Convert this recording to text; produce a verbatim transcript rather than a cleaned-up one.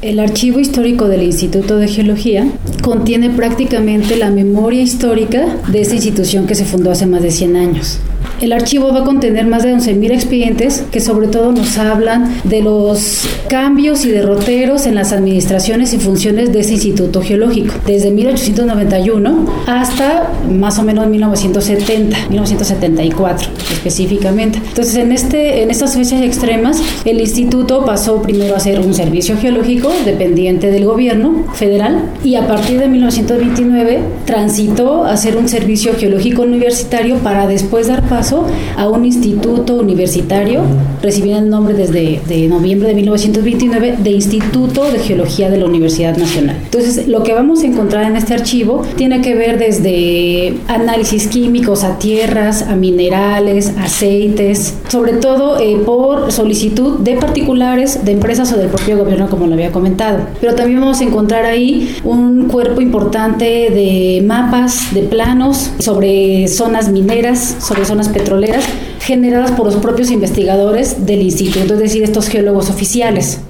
El archivo histórico del Instituto de Geología contiene prácticamente la memoria histórica de esta institución que se fundó hace más de cien años. El archivo va a contener más de once mil expedientes que sobre todo nos hablan de los cambios y derroteros en las administraciones y funciones de este Instituto Geológico, desde mil ochocientos noventa y uno hasta más o menos mil novecientos setenta, mil novecientos setenta y cuatro específicamente. Entonces, en, este, en estas fechas extremas, el instituto pasó primero a ser un servicio geológico dependiente del gobierno federal y a partir de mil novecientos veintinueve transitó a ser un servicio geológico universitario para después dar paso a un instituto universitario, recibiendo el nombre desde de noviembre de mil novecientos veintinueve de Instituto de Geología de la Universidad Nacional. Entonces, lo que vamos a encontrar en este archivo tiene que ver desde análisis químicos a tierras, a minerales, aceites, sobre todo eh, por solicitud de particulares, de empresas o del propio gobierno, como lo había comentado. Pero también vamos a encontrar ahí un cuerpo importante de mapas, de planos sobre zonas mineras, sobre zonas petroleras, generadas por los propios investigadores del instituto, es decir, estos geólogos oficiales.